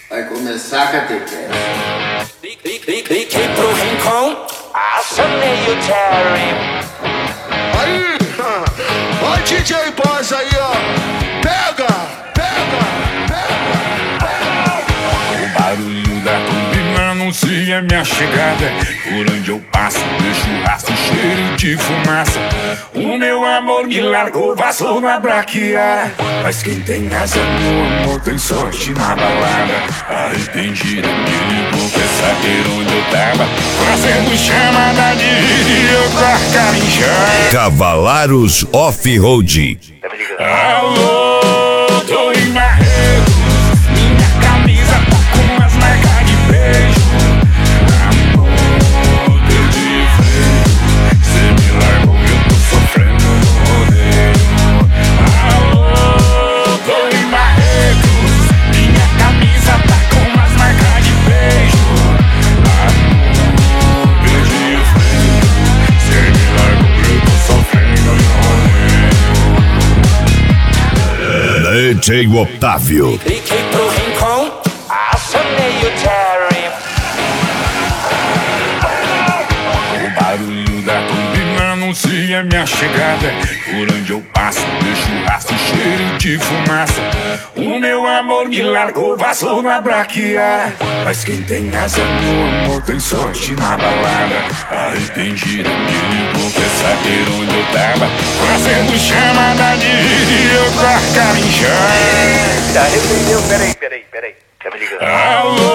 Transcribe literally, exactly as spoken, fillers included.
Vai começar a catequese. Liguei pro Rincon, acionei o Terry. Aí, ó o D J Boss aí, ó. Pega, pega, pega, pega. O barulho da turbina anuncia minha chegada. Por onde eu passo, deixo rastro, cheiro de fumaça. O meu amor me largou, passou na braquiara. Mas quem tem asa no amor tem sorte na balada. Arrependido, me ligou, quer saber onde eu tava. Fazendo chamada de vídeo pra carinjar. Cavalaros Off-Road. Alô, tô em Marreco. Minha camisa tá com umas marcas de beijo. Amor, perdi freio. Cê me largou, eu tô sofrendo no rodeio. Alô, tô em Marrecos. Minha camisa tá com umas marcas de beijo. Amor, perdi o freio. Cê me largou, eu tô sofrendo no rodeio. D J Otávio. Liguei pro Rincon, acionei o Terry. O barulho da turbina anuncia minha chegada. Por onde eu passo, deixo rastro, cheiro de fumaça. O meu amor me largou, passou na braquiara. Mas quem tem asa no amor tem sorte na balada. Arrependido, me ligou, quer saber onde eu tava. Fazendo chamada de vídeo pra carinjar. Se arrependeu, peraí, peraí, peraí. Tá me ligando? Alô,